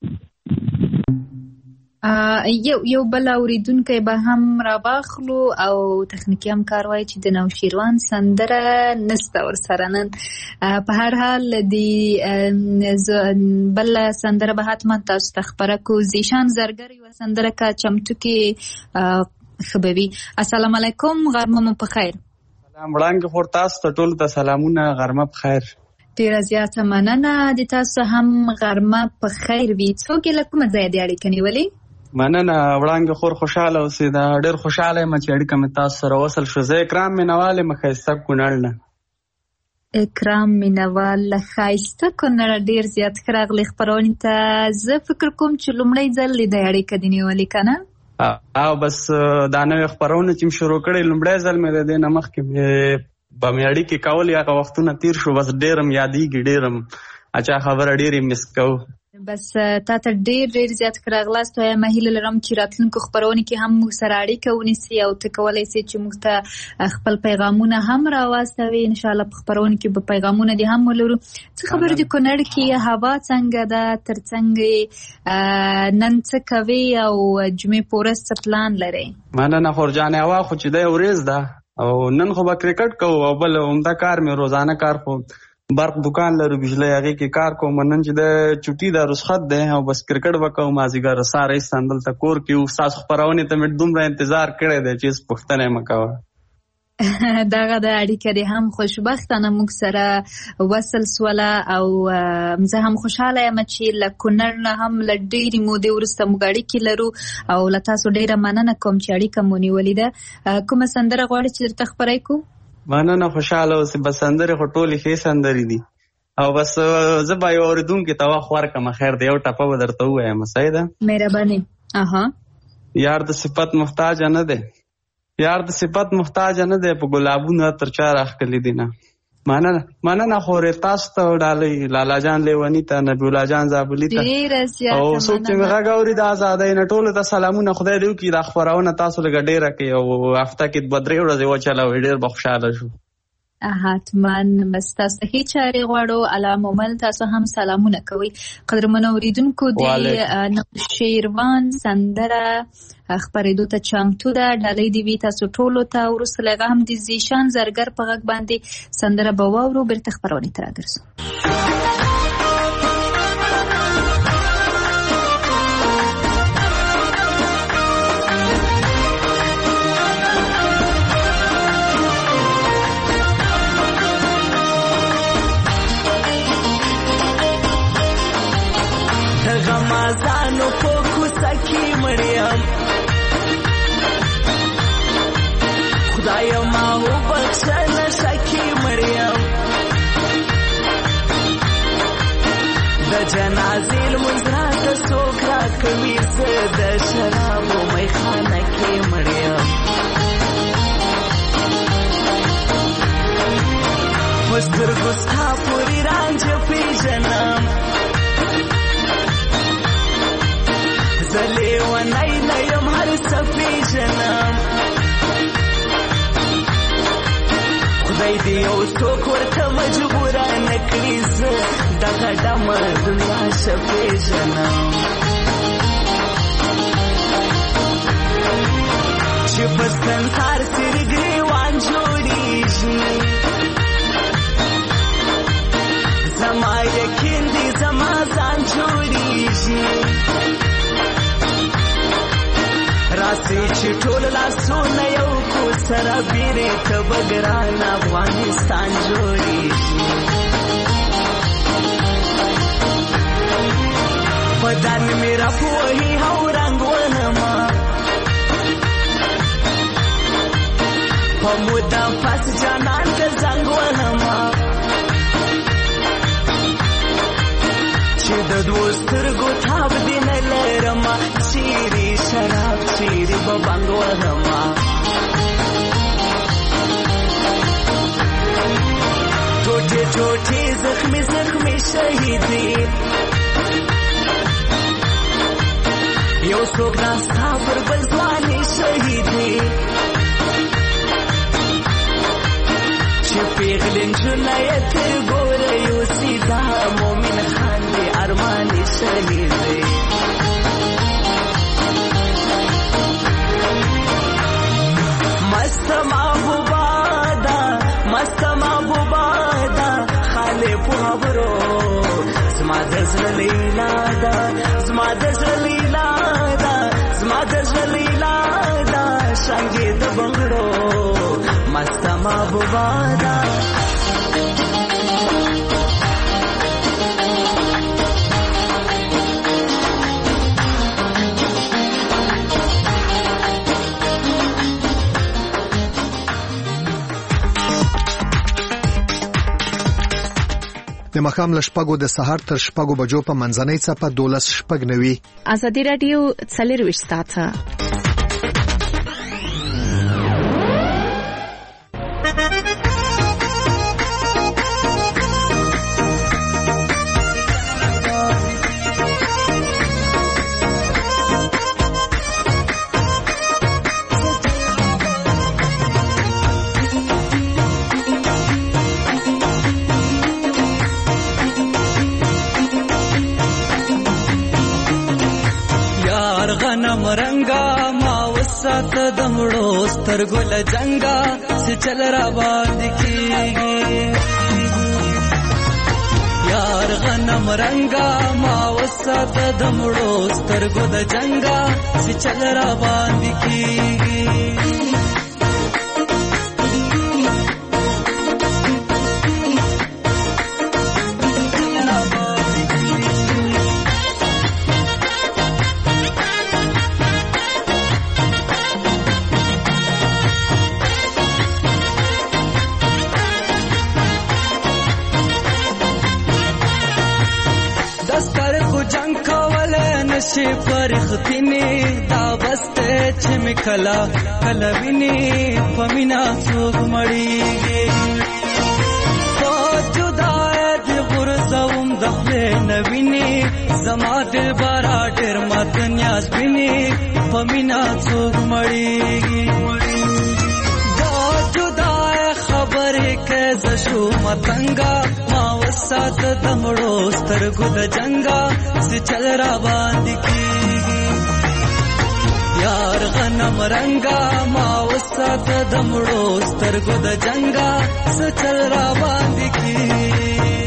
یو بل اورېدونکی به هم راواخلو او تخنیکي همکار وایي چې د نوشیروان سندره نسته ورسره نن. په هر حال د بل سندره به حتما تاسو ته خپره کړو. زیشان زرګر یوه سندره که چمتو کې خبوي. السلام علیکم. غرمه مو په خیر. سلام وړاندې خور تاسو ته ټولو ته سلامونه. غرمه په خیر. ډېره زیاته مننه. د تاسو هم غرمه په خیر وي. څوک یې له کومه ځایه دې اړیکه نیولې؟ مننه وړاندې خور خوشحاله اوسئ. دا ډېر خوشحاله یم چې اړیکه مې تاسو سره وصل شو. زه اکرام مینوال یم ښایسته کونړ نه. اکرام مینوال ښایسته کونړ ډیر زیات ښه راغلی خپرونې ته. زه فکر کوم چې لومړی ځل د اړیکه دې نیولې که نه؟ او بس دا نوې خپرونه چې م شروع کړې لومړی ځل مې د دې نه مخکې به مې اړیکې کولې، هغه وختونه تیر شو، بس ډېر م یادېږي، ډېر م اچھا خبره ډېر یې مس کوو. بس تا ته ډېر زیات ښه راغلاست. وایم هیله لرم چې راتلونکو خپرونې کې هم موږ سره اړیکه ونیسي او ته کولی سې چې موږ ته خپل پیغامونه هم راواستوي. انشاءالله په خپرونې کې به پیغامونه دې هم ولرو. څه خبر دې کونړ کې هوا څنګه ده؟ تر څنګه نن څه کوي او جمعې په ورځ څه پلان لرئ؟ مننه خورجانې. هوا خو چې دی ورځ ده او نن خو به کرکټ کوو او بل عمده کار مې روزانه کار خو برق دکان لرو بجلی هغې کې کار کوم. نن چې د چوټي ده رخصت دی او بس کرکټ به کوو. مازدیګر سهار ایستان دلته کور کې وو. ستاسو خپرونې ته مې دومره انتظار کړی دی چې هېڅ پوښتنه یې مه کوه. دغه د اړیکه دې هم خوشبختانه موږ سره وصل سوله او زه هم خوشحاله یم چې له کونړ نه هم له ډېرې مودې وروسته موږ اړیکې لرو او له تاسو ډېره مننه کوم چې اړیکه مو نیولې ده. کومه سندره غواړئ چې درته خپره کړو؟ مننه، خوشحاله اوسې. بس سندرې خو ټولې ښې سندرې دي او بس زه به یو اورېدونکي ته وخت ورکړم. خیر دی، یو ټپه به درته ووایم. صحیح ده؟ مهرباني. یار د صفت محتاجه نه دی، یار د صفت محتاجه نه دی، په ګلابونه تر چا راښکلي دي نه. مننه خورې تاسو ته ډالۍ لالا جان لیوني ته، نبی الله جان زابلي ته او څوک چې مې غږ اوري د ازادۍ نه ټولو ته سلامونه. خدای دې وکړي دا خپرونه تاسو لږه ډېره کوي او هفته کې 2-3 ورځې وچلوئ، ډېر به خوشحاله شو. حتما بس تاسو ته هیڅ چارې غواړو. علامومل تاسو هم سلامونه کوي. قدرمنو اوریدونکو د شیروان سندره خپرېدو ته چمتو ده. ډالۍ دې وي تاسو ټولو ته. وروسته له هغه هم د زیشان زرګر په غږ باندې سندره به واورو. بیرته خپرونې ته راګرځو. غمازانو په کوڅه کې مړیم، خدایا ما وبخښه نشه کې مړیم، د جنازې لمونځ راته څوک راکوي، زه د شرابو میخانه کې مړیم، په سترګو ستا پورې رانجه پېژنم، زه لیونی نه یم هر څه پېژنم، خدای دې یو څوک ورته مجبوره نه کړي، زه دغه ډمه دنیا ښه پېژنم، چې په سنسار سر ګریوان جوړېږي، زما یقین دی زما ځان جوړېږي، راسي چې ټول لاسونه یو کو سره بیرې ته به ګران افغانستان جوړېږي، بدن مې راپوهي او رنګ ونما، په موده پس جانان ته زنګ ونما، چې د دوو سترګو تاب دې نه لرمه، چیرې شراب چیرې به بنګ وهمه، ټوټې ټوټې زخمې زخمې شهیدې، یو څوک ناستا پر بل ځوانې شهیدې، چې پیغلې نجونه یې تر ګوره یوسي، دا مومن خان دې ارمانې شهیدې، مست محبوبه ده مست محبوبه ده، خاله په خبرو زما د زړه لیلا ده، زما د زړه لیلا ده، زما د زړه لیلا ده، شانګې د بنګړو مست محبوبه ده. د مخام لشپګو د سهار تر شپګو بجو په منځنۍ څپه 12:09. ازادي رادیو 24 ساعته. مرنګا ما وسات دمړو سترګل جنگا چې چل را باندې کیږي یار غنم رنگا ما وسات دمړو سترګل جنگا چې چل را باندې کیږي شي فرختنی دا بسته چې مکلا کلوینی پمینا څوک مړیږي جدای دی غرزوم دخله نوینی زما دل بارا ډیر مات نیاز بینی پمینا څوک مړیږي دا جدای خبره کې زشو متنګا ما وسات دمړو سترګو د جنگا چې چل را باندې کیږي یار غنم رنگا ما وسات دمړو سترګو د جنگا چې چل را باندې کیږي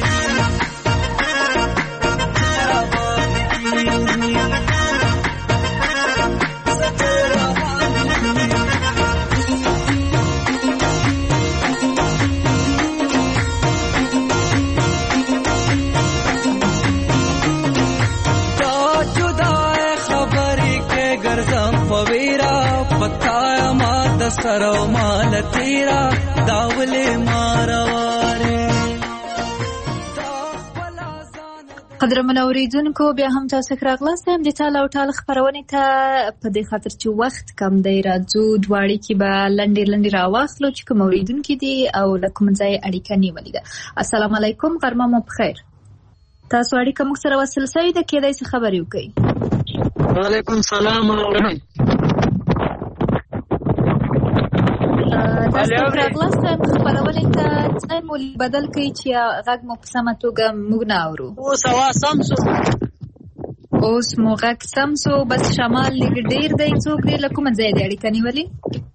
سرو مال تیرا داولې مارواره قدرمن اوریدونکو بیا هم تاسو راغلاست هم د ټال او ټال خبرونه ته په دې خاطر چې وخت کم دی راځو دواړي کې به لنډي راوخلو چې کوم اوریدونکو دي او لکم ځای اړیکه نیولې ده. السلام علیکم غرمه مو بخیر. تاسو اړیکه مو سره وصل شوی ده کېدای څه خبرې وکړي. وعلیکم السلام تاسو راغلاست خبرونه ته څنګه مو بدل کړئ چې غږ مو په سمه توګه موږ نه اورو. اوس مو غږ سم شو بس شمال لږ ډیر دی څوک دی له کومه ځای دی اړیکه نیولې؟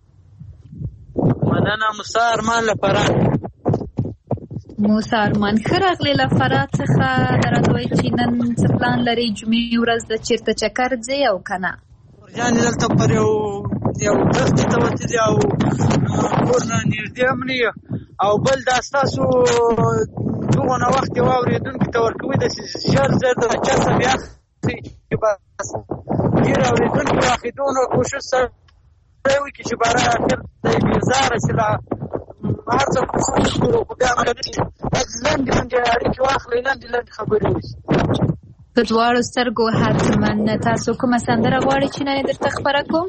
مننه موسی ارمان له فرات. موسی ارمان ښه راغلی له فرات څخه راته وایي چې نن څه پلان لري جمعې ورځ د چېرته چکر ځئ او که نه؟ جانې دلته پر یو دښتې ته وتلي او کور نه نږدې هم نه او بل دا ستاسو دغونه وخت یو اورېدونکي ته ورکوي داسې ژر ژر د چا څه بیا چې بس ډېر اورېدونکي واخېدو نو کوشش سړی وکړي چې باره اخر دی بېزاره شي له هر څه کوشش کړو خو بیا لنډې اړیکې واخلئ لنډې خبرې وشي. په دواړو سترګو حتما تاسو کومه سندره غواړئ چې نن درته خبره کوم؟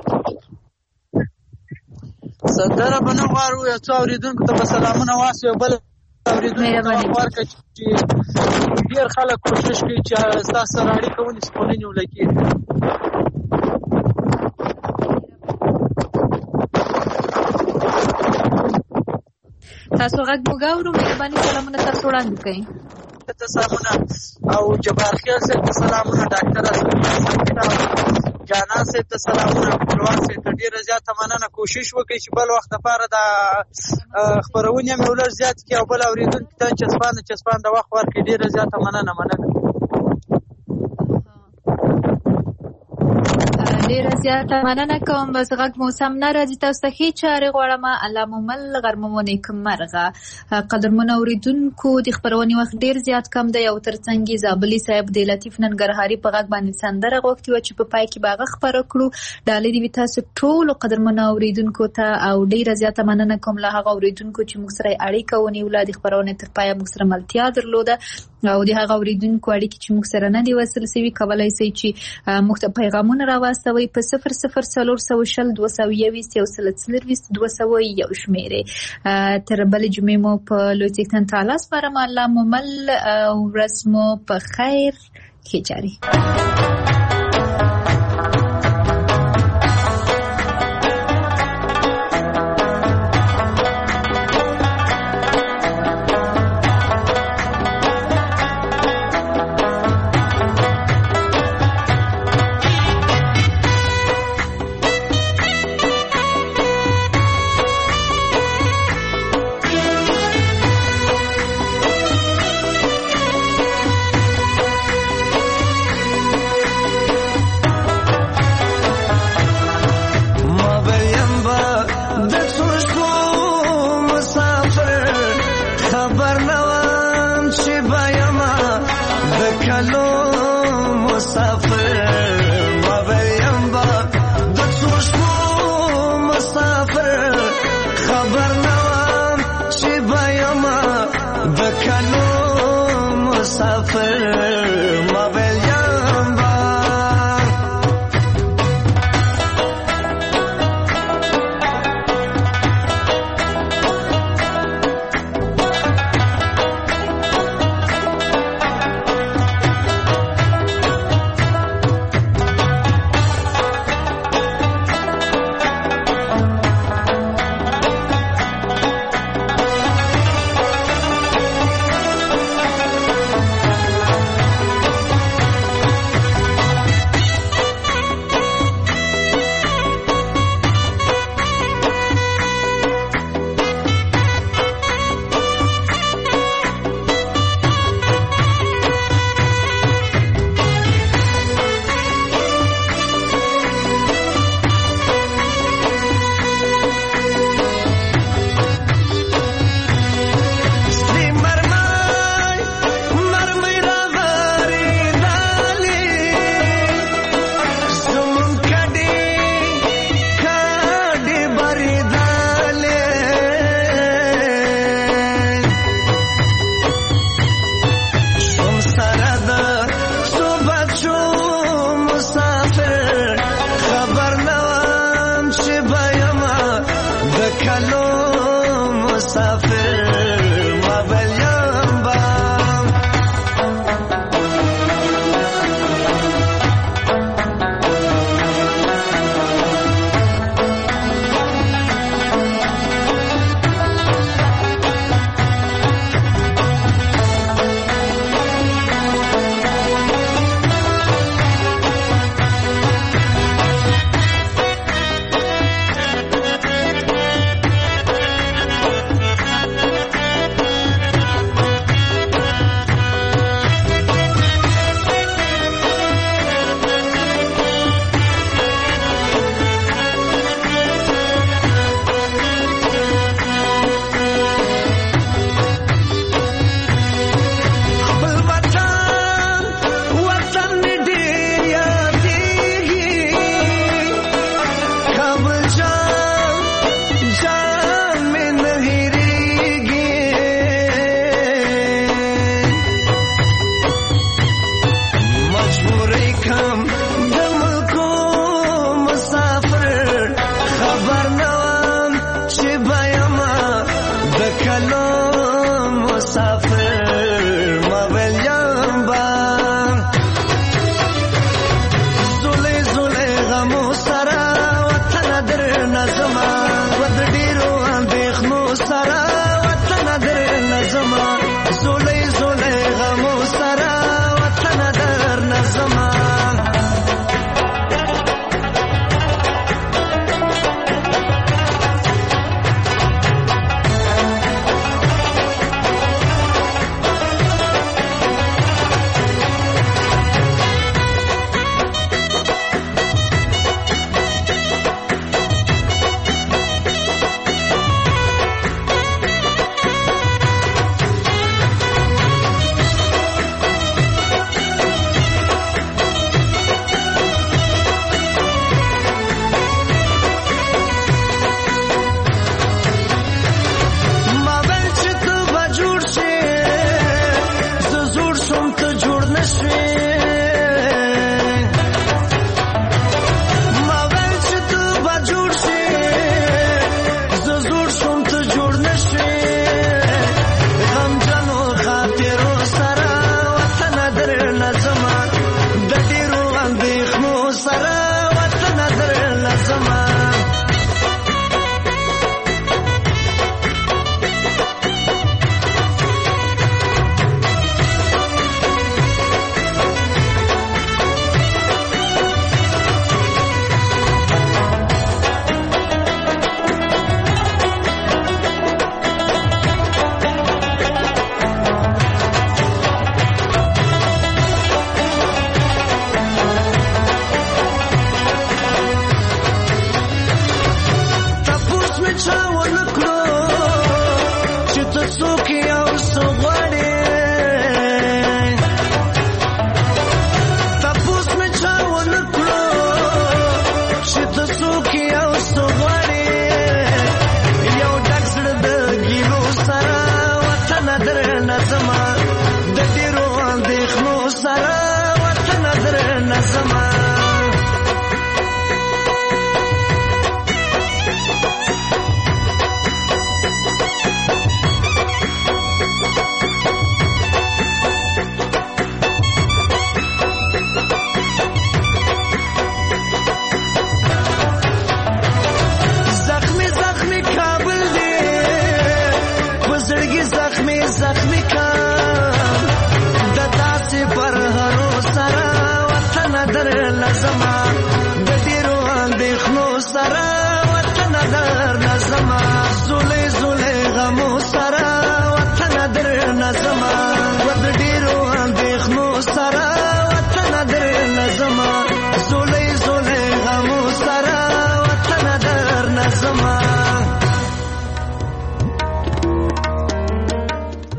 سندره به نه غواړو یو څو اورېدونکو ته به سلامونه واسو یو بل اورېدونکو ته ورکړه چې ډېر خلک کوشش کوي چې ستاسو سره اړیکه ونیسي خو نه نیولی کېږي. تاسو غږ موږ اورو مهرباني سلامونه تاسو وړاندې کړئ. ته سلامونه او جبار خیال صاحب ته سلامونه ډاکټر اسدالله صاحب ته جانان صاحب ته سلامونه پلوان صاحب ته ډېره زیاته مننه. کوشش وکړئ چې بل وخت لپاره د خپرونې مې ولږ زیات کړي او بل اورېدونکي ته چسپان د وخت ورکړي. ډېره زیاته مننه. ډیر زیاته مننه کوم. بس غږ مو سم نه راځي، تاسو ته ښې چارې غواړم. الله مو مل غرمه مو نیکمرغه. قدرمنو اورېدونکو، د خپرونې وخت ډیر زیات کم دی او ترڅنګ یې زابلي صاحب د لطیف ننګرهاري په غږ باندې سندره غوښتې وه چې په پای کې به هغه خپره کړو. ډالۍ دې وي تاسو ټولو قدرمنو اورېدونکو ته او ډیره زیاته مننه کوم له هغه اورېدونکو چې موږ سره اړیکه ونیوله، د خپرونې تر پایه موږ سره ملتیا درلوده او د هغه اورېدونکو اړیکې چې موږ سره نه دي وصل سوي کولی شئ چې موږ ته پیغامونه راواستوئ په 00420 شمیرې. تر بلې جمعې مو په لوی څښتن تعالی سپارم. الله مو مل، ورځ مو په خیر، ښې چارې.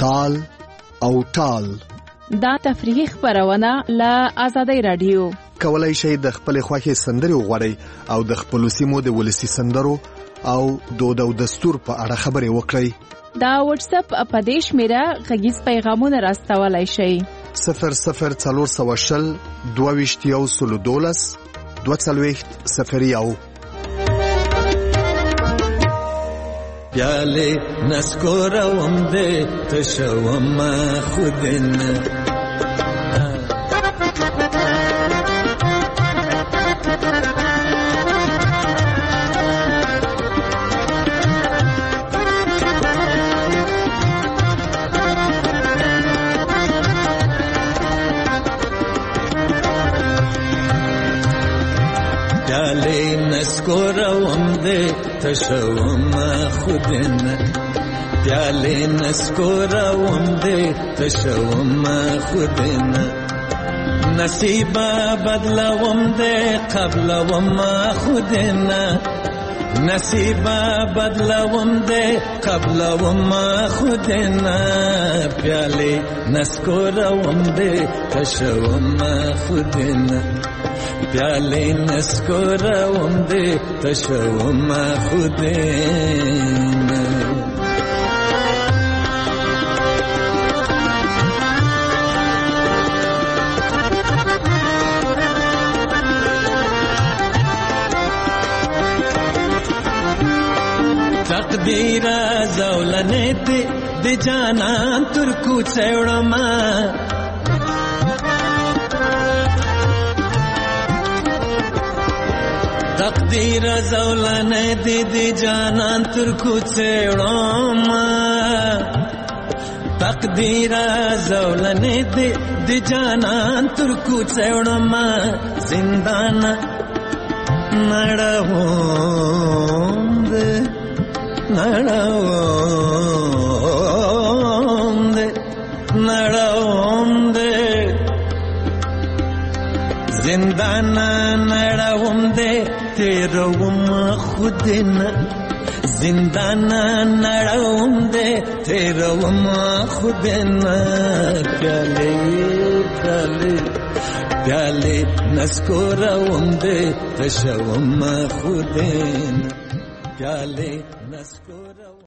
تال او ټال. دا تفریحي خبرونه له آزادۍ رادیو. کولای شئ د خپل خوښې سندرې وغواړئ او د خپل سیمو د ولسی سندرو او دود او دستور په اړه خبرې وکړئ. دا واتس اپ په دې شمیره غږیز پیغامونه راستولای شئ. 00420 22 240 پیاله نسکورم دې تشوم خودنه نسکورم دې تشوم خودنه پیاله نسکورم دې تشوم خودنه نصیب بدلوم دې قبلوم خودنه نصیب بدلوم دې قبلوم خودنه پیاله نسکورم دې تشوم خودنه پیاله نسکورم دې تشوم خودنه. تقدیر زولنه دې جانان تر کوڅه وړما تقدیر زولنه دې جانان تر کوڅه وړما تقدیر زولنه دې جانان تر کوڅه وړما زندان نړوم دې زندان نړوم دې تیروم خودنه زندان نړوم دې تیروم خودنه پیاله پیاله نسکورم دې تشوم خودنه پیاله نسکورم